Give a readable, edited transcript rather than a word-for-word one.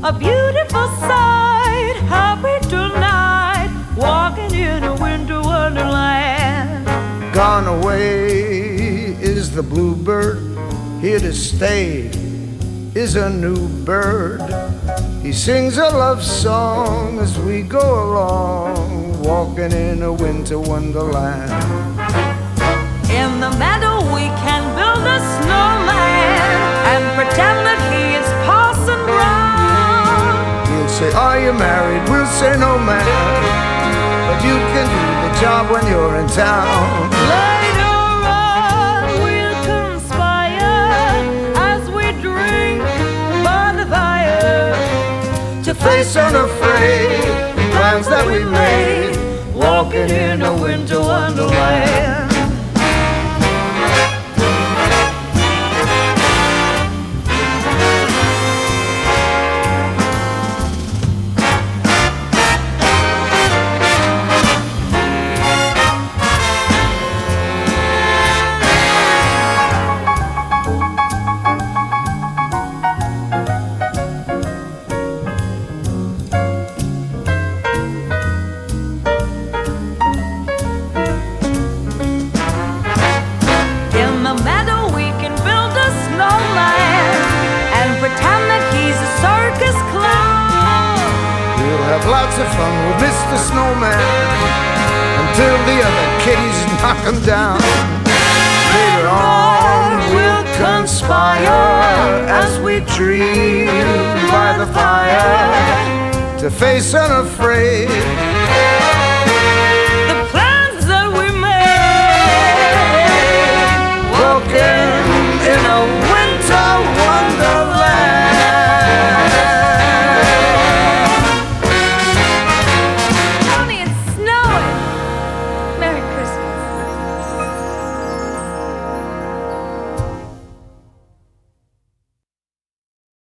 a beautiful sight. Happy tonight, walking in a winter wonderland. Gone away is the bluebird, here to stay is a new bird. He sings a love song as we go along, walking in a winter wonderland. In the meadow we can build a snowman and pretend that he is Parson Brown. He'll say, are you married? We'll say, no, man, but you can do the job when you're in town. Later on we'll conspire as we drink by the fire To face unafraid the plans that we made, walking in a winter wonderland. Lots of fun with Mr. Snowman until the other kitties knock him down. Later on we'll conspire as we dream by the fire to face unafraid